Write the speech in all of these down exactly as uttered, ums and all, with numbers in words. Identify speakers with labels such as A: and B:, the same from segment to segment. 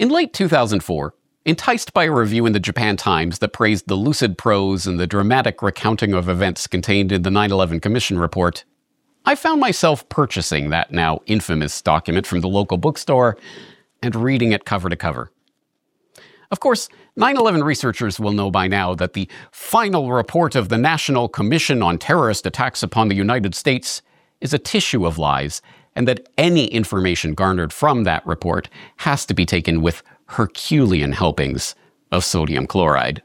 A: In late two thousand four, enticed by a review in the Japan Times that praised the lucid prose and the dramatic recounting of events contained in the nine eleven Commission report, I found myself purchasing that now infamous document from the local bookstore and reading it cover to cover. Of course, nine eleven researchers will know by now that the final report of the National Commission on Terrorist Attacks upon the United States is a tissue of lies, and that any information garnered from that report has to be taken with Herculean helpings of sodium chloride.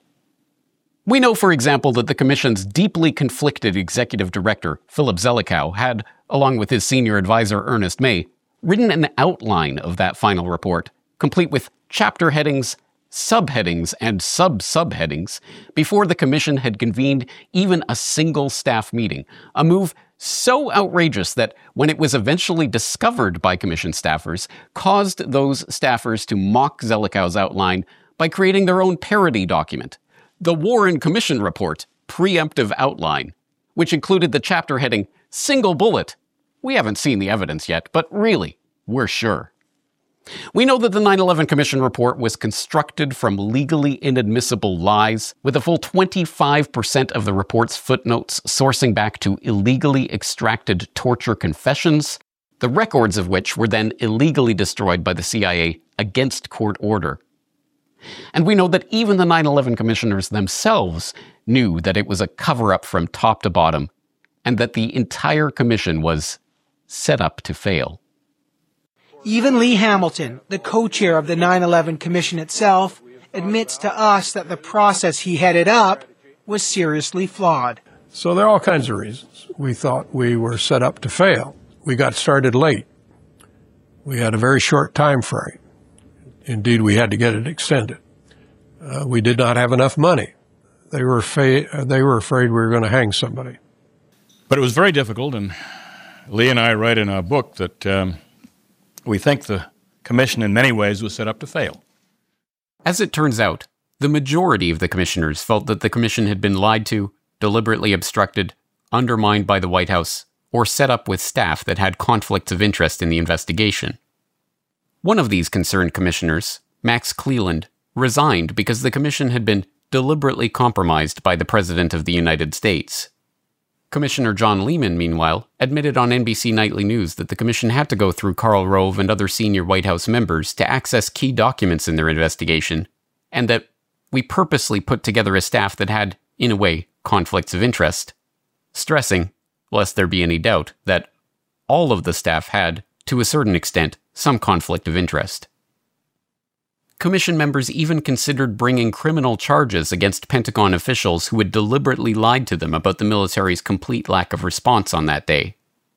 A: We know, for example, that the Commission's deeply conflicted executive director, Philip Zelikow, had, along with his senior advisor, Ernest May, written an outline of that final report, complete with chapter headings, subheadings, and sub-subheadings, before the Commission had convened even a single staff meeting, a move so outrageous that, when it was eventually discovered by Commission staffers, caused those staffers to mock Zelikow's outline by creating their own parody document, the Warren Commission Report Preemptive Outline, which included the chapter heading, Single Bullet. We haven't seen the evidence yet, but really, we're sure. We know that the nine eleven Commission report was constructed from legally inadmissible lies, with a full twenty-five percent of the report's footnotes sourcing back to illegally extracted torture confessions, the records of which were then illegally destroyed by the C I A against court order. And we know that even the nine eleven commissioners themselves knew that it was a cover-up from top to bottom, and that the entire commission was set up to fail.
B: Even Lee Hamilton, the co-chair of the nine eleven Commission itself, admits to us that the process he headed up was seriously flawed.
C: So there are all kinds of reasons. We thought we were set up to fail. We got started late. We had a very short time frame. Indeed, we had to get it extended. Uh, we did not have enough money. They were, fa- they were afraid we were going to hang somebody.
D: But it was very difficult, and Lee and I write in our book that um, we think the commission in many ways was set up to fail.
A: As it turns out, the majority of the commissioners felt that the commission had been lied to, deliberately obstructed, undermined by the White House, or set up with staff that had conflicts of interest in the investigation. One of these concerned commissioners, Max Cleland, resigned because the commission had been deliberately compromised by the President of the United States. Commissioner John Lehman, meanwhile, admitted on N B C Nightly News that the commission had to go through Karl Rove and other senior White House members to access key documents in their investigation, and that we purposely put together a staff that had, in a way, conflicts of interest, stressing, lest there be any doubt, that all of the staff had, to a certain extent, some conflict of interest. Commission members even considered bringing criminal charges against Pentagon officials who had deliberately lied to them about the military's complete lack of response on that day.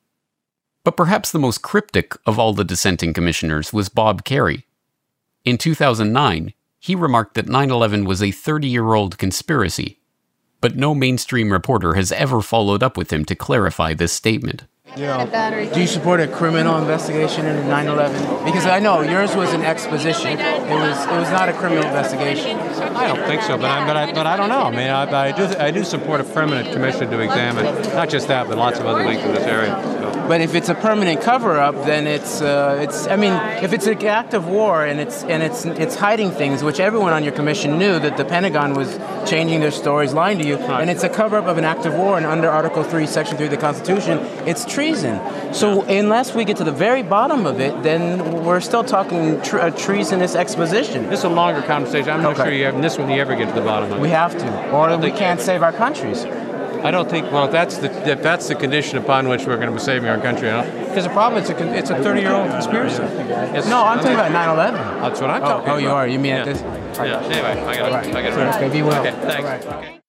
A: But perhaps the most cryptic of all the dissenting commissioners was Bob Kerrey. In two thousand nine, he remarked that nine eleven was a thirty-year-old conspiracy, but no mainstream reporter has ever followed up with him to clarify this statement.
E: You know, do you support a criminal investigation into nine eleven? Because I know yours was an exposition. It was it was not a criminal investigation.
F: I don't think so, but I but I, but I don't know. I mean, I, I do I do support a permanent commission to examine not just that, but lots of other things in this area. So.
E: But if it's a permanent cover-up, then it's uh, it's. I mean, if it's an act of war and it's and it's it's hiding things, which everyone on your commission knew that the Pentagon was changing their stories, lying to you, right. And it's a cover-up of an act of war, and under Article three, Section three of the Constitution, it's treason. So unless we get to the very bottom of it, then we're still talking tr- a treasonous exposition.
F: This is a longer conversation. I'm not
E: okay.
F: sure you have, this one you ever get to the bottom of it.
E: We have to, or we can't save our countries.
F: I don't think. Well, if that's the if that's the condition upon which we're going to be saving our country, because the problem is it's a it's a thirty-year-old conspiracy. It's,
E: no, I'm talking about nine eleven.
F: That's what I'm
E: oh,
F: talking
E: oh,
F: about.
E: Oh, you are. You mean
F: yeah.
E: at this?
F: Yeah. Anyway, I got it.
E: Right.
F: I got it.
E: Okay, be well.
F: Okay, thanks.
E: Right.
F: Okay.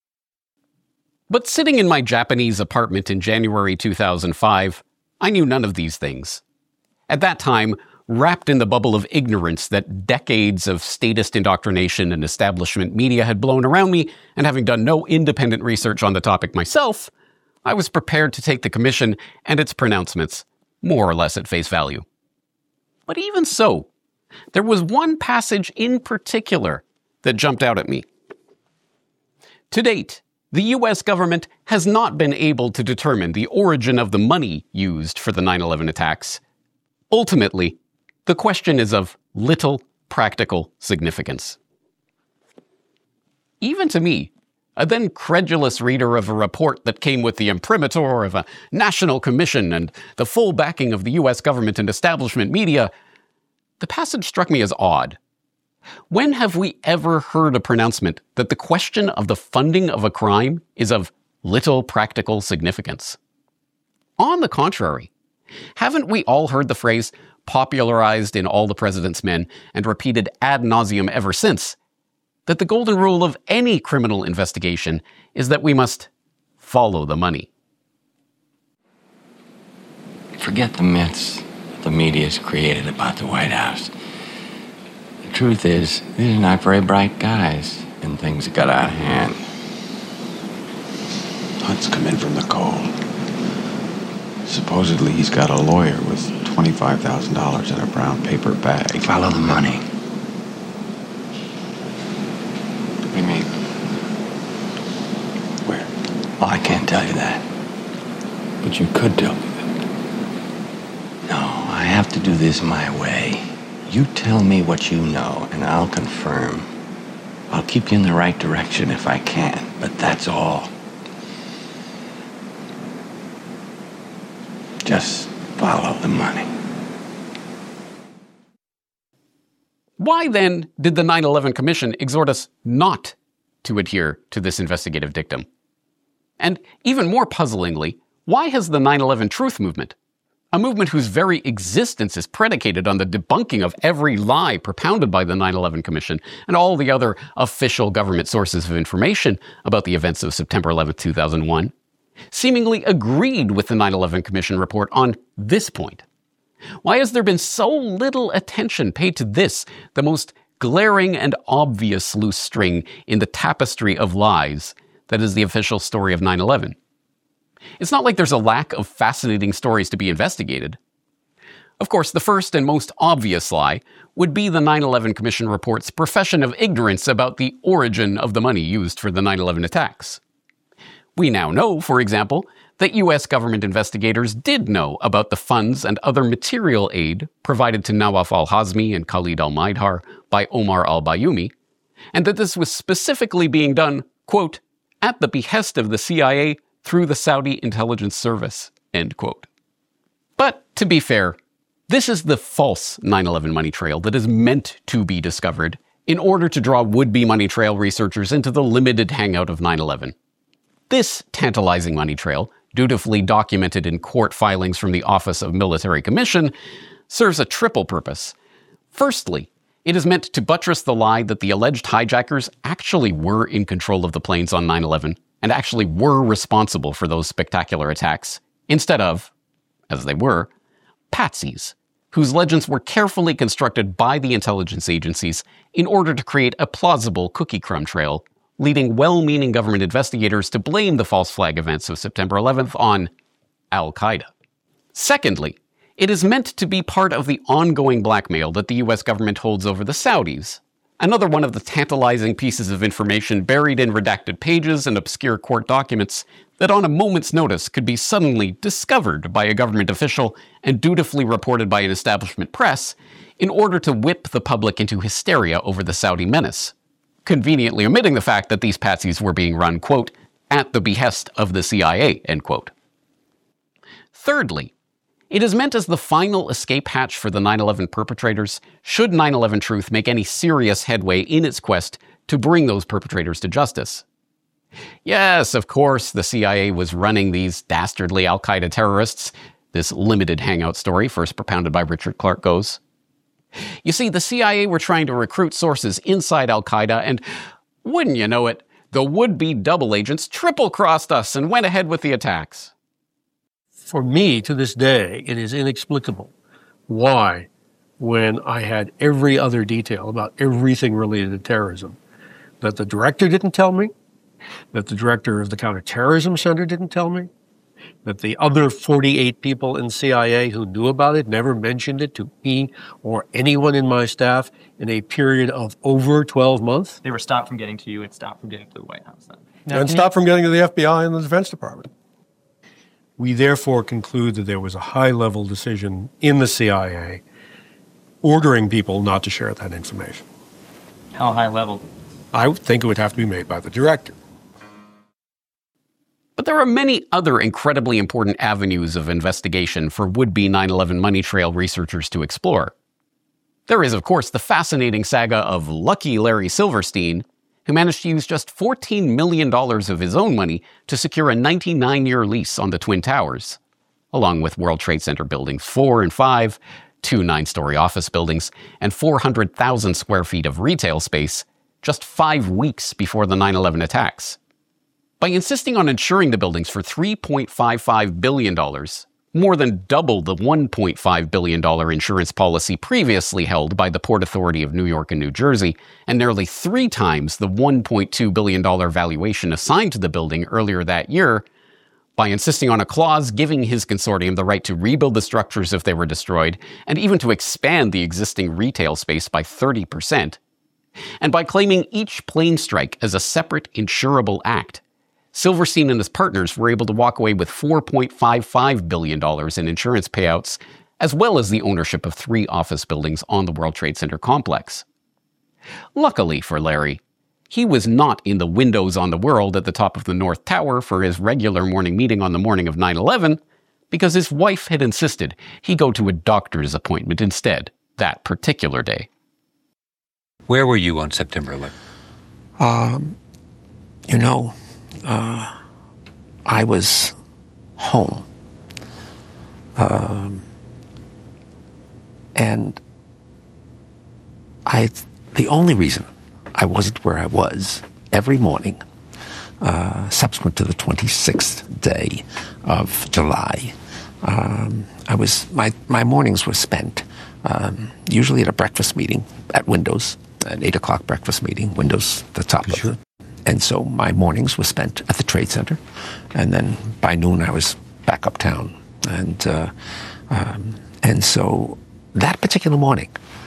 A: But sitting in my Japanese apartment in January two thousand five, I knew none of these things. At that time, wrapped in the bubble of ignorance that decades of statist indoctrination and establishment media had blown around me, and having done no independent research on the topic myself, I was prepared to take the commission and its pronouncements more or less at face value. But even so, there was one passage in particular that jumped out at me. To date, the U S government has not been able to determine the origin of the money used for the nine eleven attacks. Ultimately, the question is of little practical significance. Even to me, a then credulous reader of a report that came with the imprimatur of a national commission and the full backing of the U S government and establishment media, the passage struck me as odd. When have we ever heard a pronouncement that the question of the funding of a crime is of little practical significance? On the contrary, haven't we all heard the phrase popularized in All the President's Men and repeated ad nauseum ever since, that the golden rule of any criminal investigation is that we must follow the money?
G: Forget the myths the media's created about the White House. The truth is, these are not very bright guys, and things got out of hand.
H: Hunt's come in from the cold. Supposedly he's got a lawyer with twenty-five thousand dollars in a brown paper bag.
G: Follow the money. What do you mean?
H: Where?
G: Well, I can't tell you that.
H: But you could tell me that.
G: No, I have to do this my way. You tell me what you know, and I'll confirm. I'll keep you in the right direction if I can, but that's all. Just follow the money.
A: Why then did the nine eleven Commission exhort us not to adhere to this investigative dictum? And even more puzzlingly, why has the nine eleven Truth Movement, a movement whose very existence is predicated on the debunking of every lie propounded by the nine eleven Commission and all the other official government sources of information about the events of September eleventh, two thousand one, seemingly agreed with the nine eleven Commission report on this point? Why has there been so little attention paid to this, the most glaring and obvious loose string in the tapestry of lies that is the official story of nine eleven? It's not like there's a lack of fascinating stories to be investigated. Of course, the first and most obvious lie would be the nine eleven Commission report's profession of ignorance about the origin of the money used for the nine eleven attacks. We now know, for example, that U S government investigators did know about the funds and other material aid provided to Nawaf al-Hazmi and Khalid al-Mihdhar by Omar al-Bayoumi, and that this was specifically being done, quote, at the behest of the C I A through the Saudi intelligence service, end quote. But, to be fair, this is the false nine eleven money trail that is meant to be discovered in order to draw would-be money trail researchers into the limited hangout of nine eleven. This tantalizing money trail, dutifully documented in court filings from the Office of Military Commission, serves a triple purpose. Firstly, it is meant to buttress the lie that the alleged hijackers actually were in control of the planes on nine eleven and actually were responsible for those spectacular attacks, instead of, as they were, patsies, whose legends were carefully constructed by the intelligence agencies in order to create a plausible cookie crumb trail, leading well-meaning government investigators to blame the false flag events of September eleventh on Al-Qaeda. Secondly, it is meant to be part of the ongoing blackmail that the U S government holds over the Saudis, another one of the tantalizing pieces of information buried in redacted pages and obscure court documents that on a moment's notice could be suddenly discovered by a government official and dutifully reported by an establishment press in order to whip the public into hysteria over the Saudi menace, conveniently omitting the fact that these patsies were being run, quote, at the behest of the C I A, end quote. Thirdly, it is meant as the final escape hatch for the nine eleven perpetrators should nine eleven Truth make any serious headway in its quest to bring those perpetrators to justice. Yes, of course, the C I A was running these dastardly Al-Qaeda terrorists, this limited hangout story first propounded by Richard Clark goes. You see, the C I A were trying to recruit sources inside Al-Qaeda, and wouldn't you know it, the would-be double agents triple-crossed us and went ahead with the attacks.
C: For me, to this day, it is inexplicable why, when I had every other detail about everything related to terrorism, that the director didn't tell me, that the director of the Counterterrorism Center didn't tell me, that the other forty-eight people in C I A who knew about it never mentioned it to me or anyone in my staff in a period of over twelve months.
I: They were stopped from getting to you and stopped from getting to the White House then.
C: Now, and stopped you... from getting to the F B I and the Defense Department. We therefore conclude that there was a high-level decision in the C I A ordering people not to share that information.
I: How high level?
C: I would think it would have to be made by the director.
A: But there are many other incredibly important avenues of investigation for would-be nine eleven money trail researchers to explore. There is, of course, the fascinating saga of lucky Larry Silverstein, who managed to use just fourteen million dollars of his own money to secure a ninety-nine year lease on the Twin Towers, along with World Trade Center Buildings four and five, two nine-story office buildings, and four hundred thousand square feet of retail space, just five weeks before the nine eleven attacks. By insisting on insuring the buildings for three point five five billion dollars, more than double the one point five billion dollars insurance policy previously held by the Port Authority of New York and New Jersey, and nearly three times the one point two billion dollars valuation assigned to the building earlier that year, by insisting on a clause giving his consortium the right to rebuild the structures if they were destroyed, and even to expand the existing retail space by thirty percent, and by claiming each plane strike as a separate insurable act, Silverstein and his partners were able to walk away with four point five five billion dollars in insurance payouts, as well as the ownership of three office buildings on the World Trade Center complex. Luckily for Larry, he was not in the windows on the world at the top of the North Tower for his regular morning meeting on the morning of nine eleven, because his wife had insisted he go to a doctor's appointment instead that particular day.
J: Where were you on September eleventh?
K: Um, you know, uh, I was home. Um, and I, the only reason I wasn't where I was every morning, uh, subsequent to the twenty-sixth day of July, um, I was, my, my mornings were spent, um, usually at a breakfast meeting at Windows, an eight o'clock breakfast meeting, Windows, the top of it. And so my mornings were spent at the Trade Center, and then by noon I was back uptown. And, uh, um, and so that particular morning,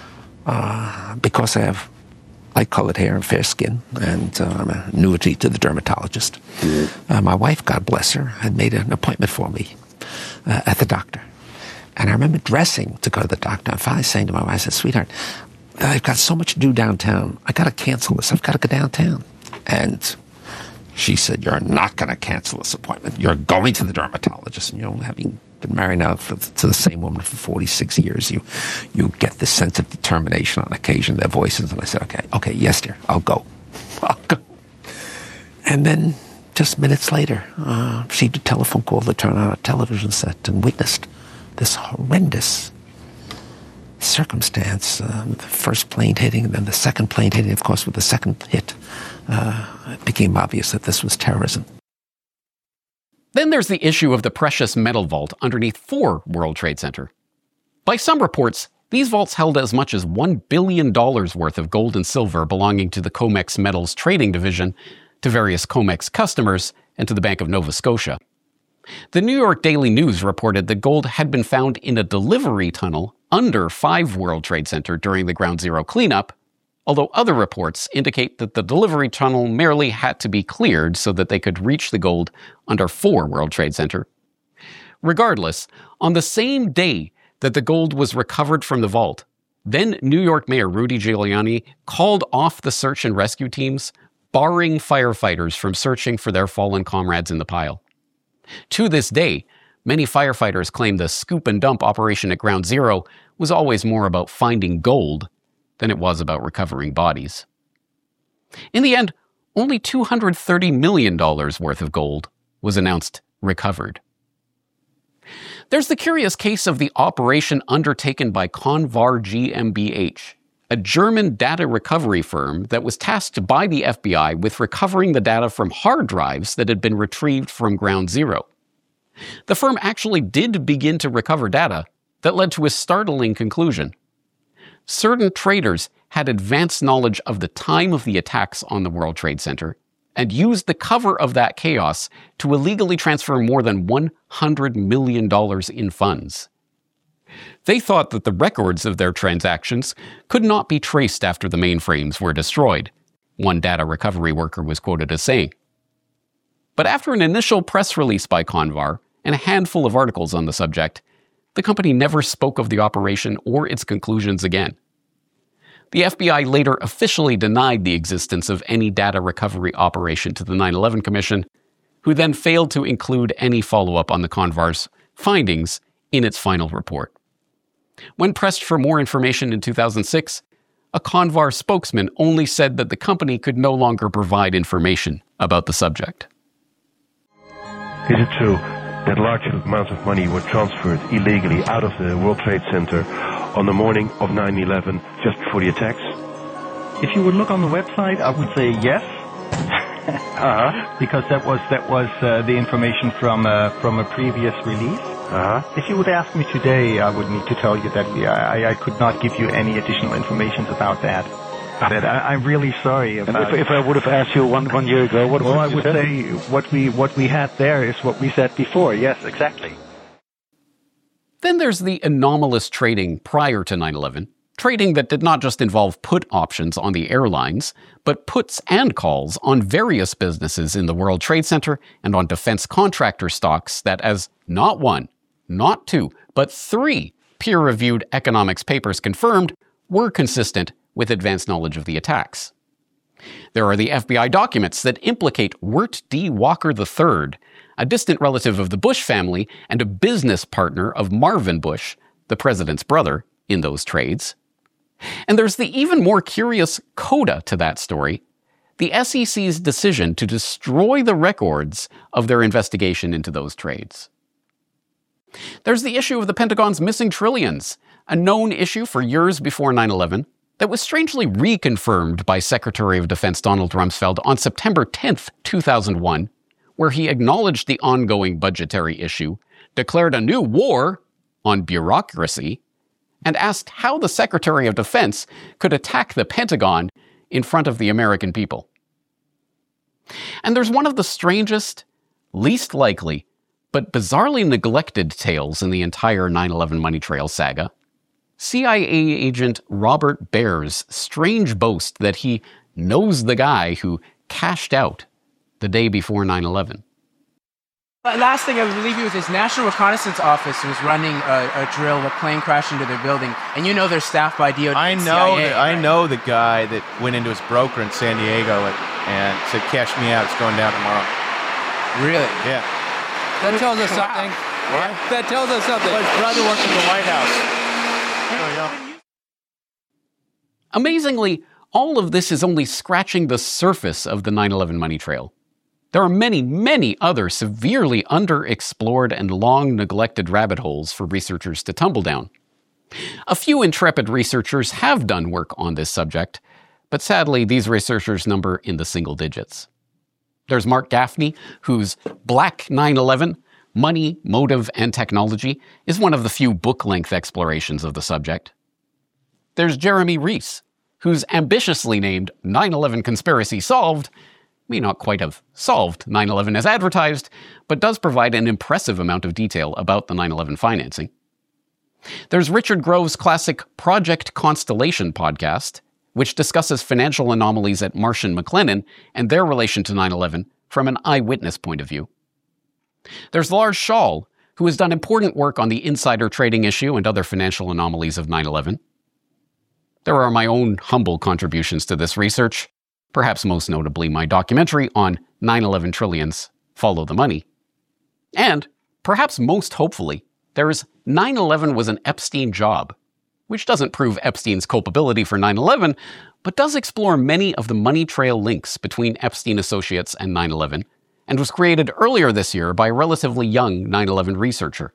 K: uh, because I have light-colored hair and fair skin, and uh, I'm an annuity to the dermatologist, uh, my wife, God bless her, had made an appointment for me uh, at the doctor. And I remember dressing to go to the doctor, and finally saying to my wife, I said, sweetheart, I've got so much to do downtown. I got to cancel this. I've got to go downtown. And she said, you're not going to cancel this appointment. You're going to the dermatologist. And, you know, having been married now for, to the same woman for forty-six years, you you get this sense of determination on occasion, their voices. And I said, okay, okay, yes, dear, I'll go. I'll go. And then just minutes later, uh, received a telephone call to turn on a television set and witnessed this horrendous circumstance, uh, with the first plane hitting and then the second plane hitting. Of course, with the second hit, uh, it became obvious that this was terrorism.
A: Then there's the issue of the precious metal vault underneath four World Trade Center. By some reports, these vaults held as much as one billion dollars worth of gold and silver belonging to the COMEX Metals Trading Division, to various COMEX customers, and to the Bank of Nova Scotia. The New York Daily News reported that gold had been found in a delivery tunnel under five World Trade Center during the Ground Zero cleanup, although other reports indicate that the delivery tunnel merely had to be cleared so that they could reach the gold under four World Trade Center. Regardless, on the same day that the gold was recovered from the vault, then New York Mayor Rudy Giuliani called off the search and rescue teams, barring firefighters from searching for their fallen comrades in the pile. To this day, many firefighters claim the scoop and dump operation at Ground Zero was always more about finding gold than it was about recovering bodies. In the end, only two hundred thirty million dollars worth of gold was announced recovered. There's the curious case of the operation undertaken by Convar GmbH, a German data recovery firm that was tasked by the F B I with recovering the data from hard drives that had been retrieved from Ground Zero. The firm actually did begin to recover data that led to a startling conclusion. Certain traders had advanced knowledge of the time of the attacks on the World Trade Center and used the cover of that chaos to illegally transfer more than one hundred million dollars in funds. They thought that the records of their transactions could not be traced after the mainframes were destroyed, one data recovery worker was quoted as saying. But after an initial press release by Convar and a handful of articles on the subject, the company never spoke of the operation or its conclusions again. The F B I later officially denied the existence of any data recovery operation to the nine eleven Commission, who then failed to include any follow-up on the Convar's findings in its final report. When pressed for more information in two thousand six, a Convar spokesman only said that the company could no longer provide information about the subject.
L: Is it true that large amounts of money were transferred illegally out of the World Trade Center on the morning of nine eleven, just before the attacks?
M: If you would look on the website, I would say yes.
L: Uh-huh.
M: Because that was that was uh, the information from uh, from a previous release.
L: Uh-huh.
M: If you would ask me today, I would need to tell you that we, I, I could not give you any additional information about that. But I, I'm really sorry about.
L: And if, if I would have asked you one one year ago, what
M: well,
L: would
M: I
L: you
M: would
L: say?
M: say what we what we had there is what we said before. Yes, exactly.
A: Then there's the anomalous trading prior to nine eleven, trading that did not just involve put options on the airlines, but puts and calls on various businesses in the World Trade Center and on defense contractor stocks that, as not one, not two, but three peer-reviewed economics papers confirmed, were consistent with advanced knowledge of the attacks. There are the F B I documents that implicate Wirt D. Walker the third, a distant relative of the Bush family and a business partner of Marvin Bush, the president's brother, in those trades. And there's the even more curious coda to that story, the S E C's decision to destroy the records of their investigation into those trades. There's the issue of the Pentagon's missing trillions, a known issue for years before nine eleven, that was strangely reconfirmed by Secretary of Defense Donald Rumsfeld on September tenth, two thousand one, where he acknowledged the ongoing budgetary issue, declared a new war on bureaucracy, and asked how the Secretary of Defense could attack the Pentagon in front of the American people. And there's one of the strangest, least likely, but bizarrely neglected tales in the entire nine eleven money trail saga. C I A agent Robert Baer's strange boast that he knows the guy who cashed out the day before nine eleven.
E: Last thing I would leave you with is National Reconnaissance Office was running a, a drill, a plane crashed into their building, and you know they're staffed by D O D.
N: I know,
E: C I A,
N: the,
E: right?
N: I know the guy that went into his broker in San Diego and, and said, "Cash me out. It's going down tomorrow."
E: Really?
N: Yeah.
O: That tells us something.
N: What?
O: That tells us something.
N: Well, his brother worked in the White House.
A: Amazingly, all of this is only scratching the surface of the nine eleven money trail. There are many, many other severely underexplored and long-neglected rabbit holes for researchers to tumble down. A few intrepid researchers have done work on this subject, but sadly, these researchers number in the single digits. There's Mark Gaffney, whose Black nine eleven, Money, Motive, and Technology is one of the few book-length explorations of the subject. There's Jeremy Reese, whose ambitiously named nine eleven Conspiracy Solved may not quite have solved nine eleven as advertised, but does provide an impressive amount of detail about the nine eleven financing. There's Richard Grove's classic Project Constellation podcast, which discusses financial anomalies at Marsh and McLennan and their relation to nine eleven from an eyewitness point of view. There's Lars Schall, who has done important work on the insider trading issue and other financial anomalies of nine eleven. There are my own humble contributions to this research, perhaps most notably my documentary on nine eleven Trillions, Follow the Money. And, perhaps most hopefully, there is nine eleven was an Epstein job, which doesn't prove Epstein's culpability for nine eleven, but does explore many of the money trail links between Epstein associates and nine eleven, and was created earlier this year by a relatively young nine eleven researcher.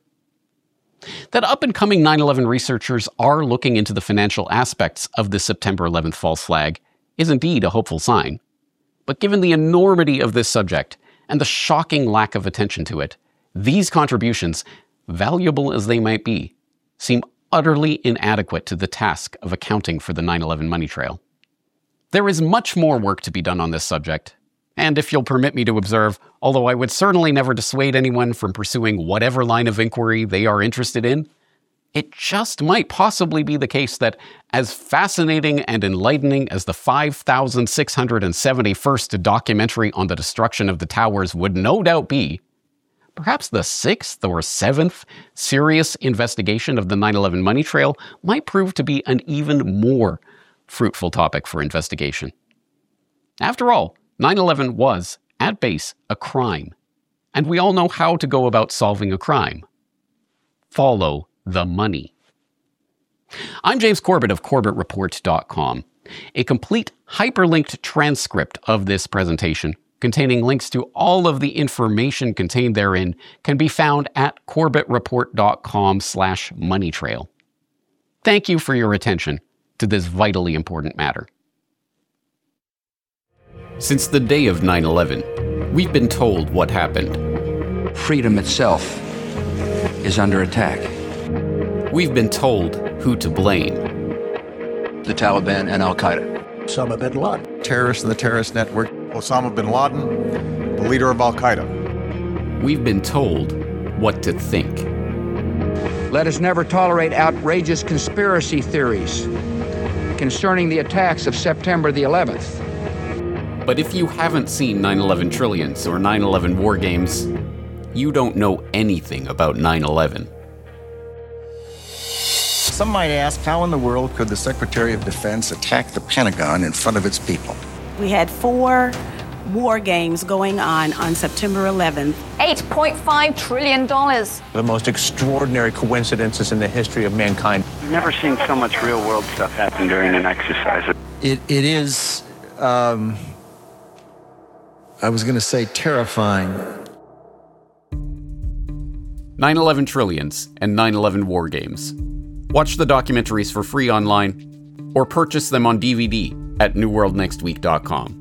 A: That up-and-coming nine eleven researchers are looking into the financial aspects of the September eleventh false flag is indeed a hopeful sign. But given the enormity of this subject and the shocking lack of attention to it, these contributions, valuable as they might be, seem utterly inadequate to the task of accounting for the nine eleven money trail. There is much more work to be done on this subject, and if you'll permit me to observe, although I would certainly never dissuade anyone from pursuing whatever line of inquiry they are interested in, it just might possibly be the case that, as fascinating and enlightening as the five thousand six hundred seventy-first documentary on the destruction of the towers would no doubt be, perhaps the sixth or seventh serious investigation of the nine eleven money trail might prove to be an even more fruitful topic for investigation. After all, nine eleven was, at base, a crime. And we all know how to go about solving a crime. Follow the money. I'm James Corbett of Corbett Report dot com. A complete hyperlinked transcript of this presentation, containing links to all of the information contained therein, can be found at Corbett Report dot com slash money trail. Thank you for your attention to this vitally important matter. Since the day of nine eleven, we've been told what happened.
P: Freedom itself is under attack.
A: We've been told who to blame.
P: The Taliban and Al-Qaeda.
Q: Osama bin Laden.
R: Terrorists in the terrorist network.
S: Osama bin Laden, the leader of Al-Qaeda.
A: We've been told what to think.
P: Let us never tolerate outrageous conspiracy theories concerning the attacks of September the eleventh.
A: But if you haven't seen nine eleven Trillions or nine eleven War Games, you don't know anything about nine eleven.
Q: Some might ask, how in the world could the Secretary of Defense attack the Pentagon in front of its people?
T: We had four war games going on on September eleventh.
U: eight point five trillion dollars.
V: The most extraordinary coincidences in the history of mankind.
W: I've never seen so much real-world stuff happen during an exercise.
X: It, it is, um, I was going to say terrifying.
A: nine eleven Trillions and nine eleven War Games. Watch the documentaries for free online or purchase them on D V D at new world next week dot com.